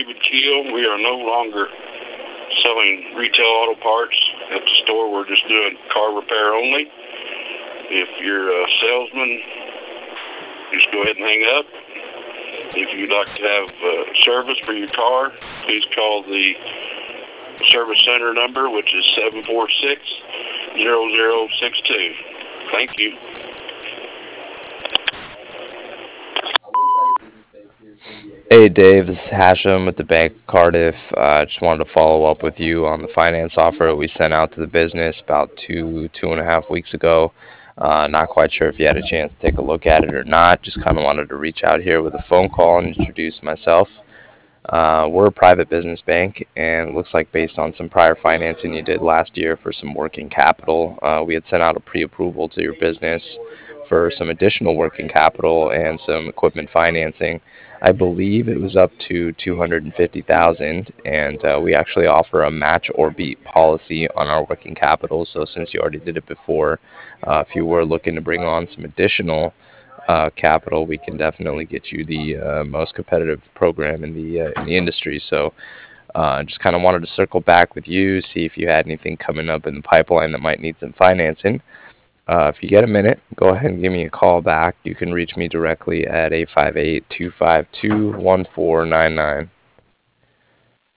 David Keel. We are no longer selling retail auto parts at the store. We're just doing car repair only. If you're a salesman, just go ahead and hang up. If you'd like to have service for your car, please call the service center number, which is 746-0062. Thank you. Hey Dave, this is Hashem with the Bank of Cardiff. Just wanted to follow up with you on the finance offer we sent out to the business about 2.5 weeks ago. Not quite sure if you had a chance to take a look at it or not. Just kind of wanted to reach out here with a phone call and introduce myself. We're a private business bank, and it looks like based on some prior financing you did last year for some working capital, we had sent out a pre-approval to your business for some additional working capital and some equipment financing. I believe it was up to 250,000, and we actually offer a match or beat policy on our working capital. So since you already did it before, if you were looking to bring on some additional capital, we can definitely get you the most competitive program in the industry. So, just kind of wanted to circle back with you, see if you had anything coming up in the pipeline that might need some financing. If you get a minute, go ahead and give me a call back. You can reach me directly at 858-252-1499.